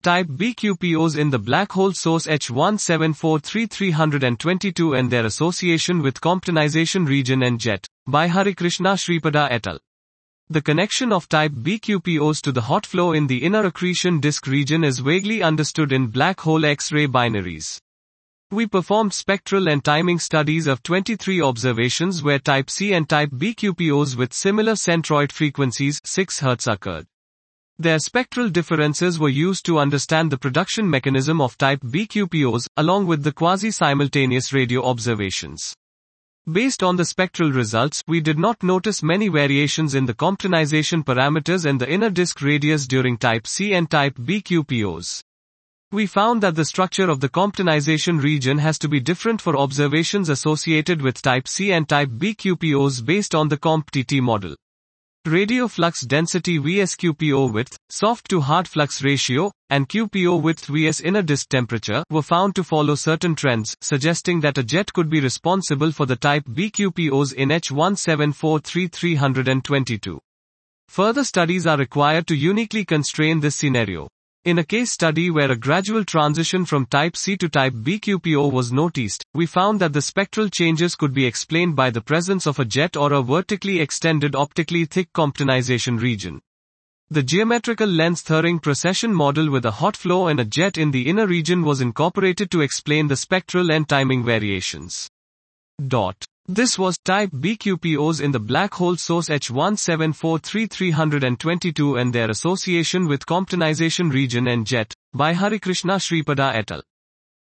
Type B QPOs in the black hole source H1743-322 and their association with Comptonization region and jet, by Harikrishna Sripada et al. The connection of type B QPOs to the hot flow in the inner accretion disk region is vaguely understood in black hole X-ray binaries. We performed spectral and timing studies of 23 observations where type C and type B QPOs with similar centroid frequencies 6 Hz occurred. Their spectral differences were used to understand the production mechanism of type B QPOs, along with the quasi-simultaneous radio observations. Based on the spectral results, we did not notice many variations in the Comptonization parameters and the inner disk radius during type C and type B QPOs. We found that the structure of the Comptonization region has to be different for observations associated with type C and type B QPOs based on the CompTT model. Radio flux density vs QPO width, soft to hard flux ratio, and QPO width vs inner disk temperature were found to follow certain trends, suggesting that a jet could be responsible for the type B QPOs in H1743-322. Further studies are required to uniquely constrain this scenario. In a case study where a gradual transition from type C to type B QPO was noticed, we found that the spectral changes could be explained by the presence of a jet or a vertically extended optically thick Comptonization region. The geometrical lens Thirring precession model with a hot flow and a jet in the inner region was incorporated to explain the spectral and timing variations. This was type B QPOs in the black hole source H1743-322 and their association with Comptonization region and jet, by Harikrishna Sripada et al.